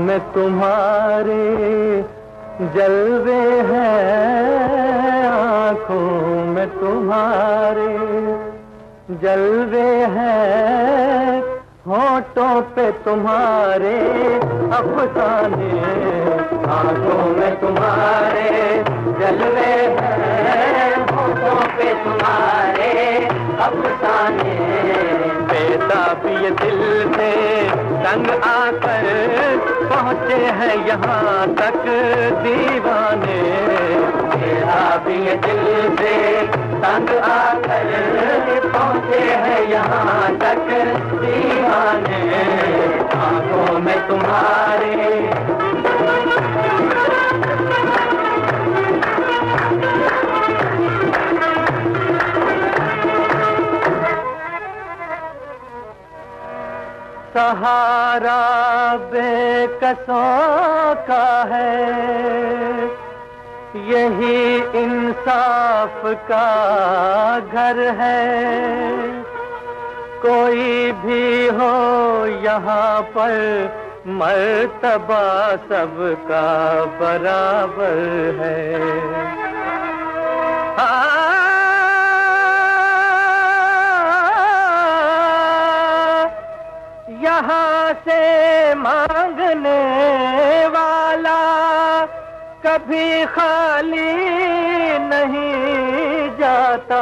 में तुम्हारे जलवे हैं, आंखों में तुम्हारे जलवे हैं, होठों पे तुम्हारे अफसाने, आंखों में तुम्हारे जलवे हैं, होठों पे तुम्हारे अफसाने। बेताबी ये दिल से तंग आकर पहुँचे हैं यहाँ तक दीवाने, बेताबी ये दिल से तंग आकर पहुँचे हैं यहाँ तक दीवाने, आंखों में तुम्हारे। सहारा बेकसों का है, यही इंसाफ का घर है। कोई भी हो यहाँ पर मर्तबा सबका बराबर है। यहाँ से मांगने वाला कभी खाली नहीं जाता,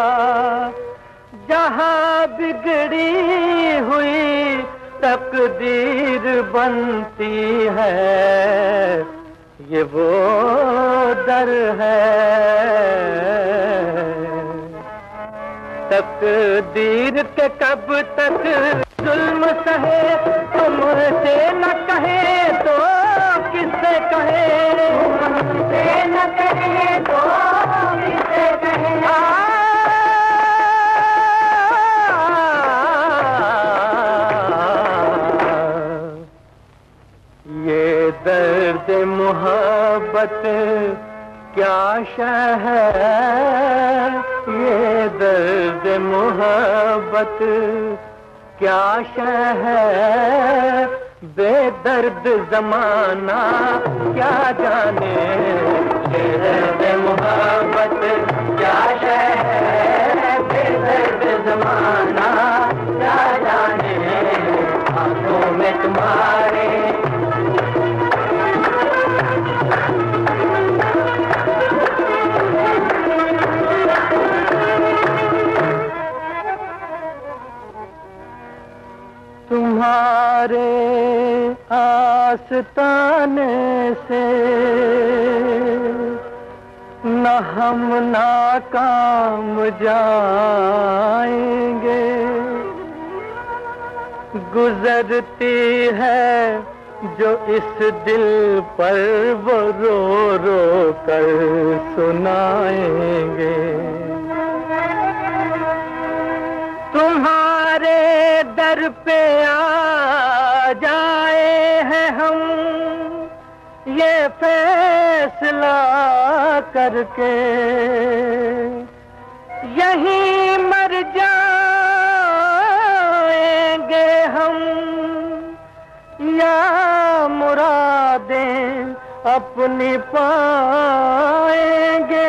जहाँ बिगड़ी हुई तकदीर बनती है, ये वो दर है। तकदीर के कब तक जुल्म सहे, तुमसे न कहे तो किससे कहे, तुमसे न कहे तो किससे कहे। ये दर्द मोहब्बत क्या शह है, ये दर्द मोहब्बत क्या शह है, बेदर्द जमाना क्या जाने। ये दर्द मोहब्बत क्या शह है, बेदर्द जमाना क्या जाने, आंखों में तुम्हारे। तुम्हारे आस्ताने से न हम नाकाम जाएंगे, गुजरती है जो इस दिल पर वो रो रो कर सुनाएंगे। तुम्हारे दर पे आ जाए हैं हम, ये फैसला करके यहीं मर जाएंगे हम, या मुरादें अपनी पाएंगे,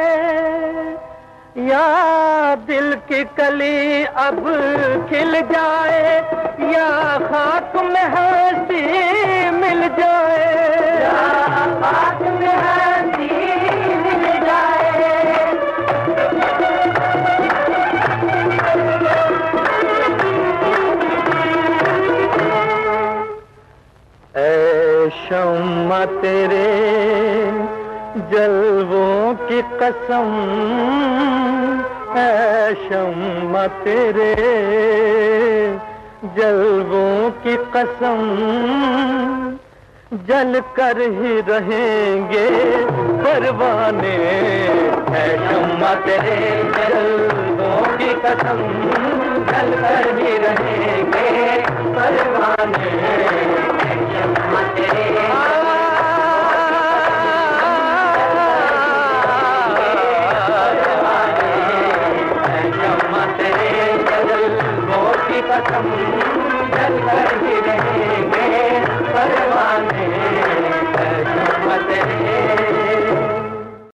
या दिल की कली अब खिल जाए, या खाक में हंसी मिल जाए, या खाक में हंसी मिल जाए। ऐ शम्मा तेरे जलवों की कसम, ऐ शम्मा तेरे जलवों की कसम, जल कर ही रहेंगे परवाने। ऐ शम्मा तेरे जलवों की कसम, जल कर ही रहेंगे परवाने। ऐ शम्मा तेरे कसम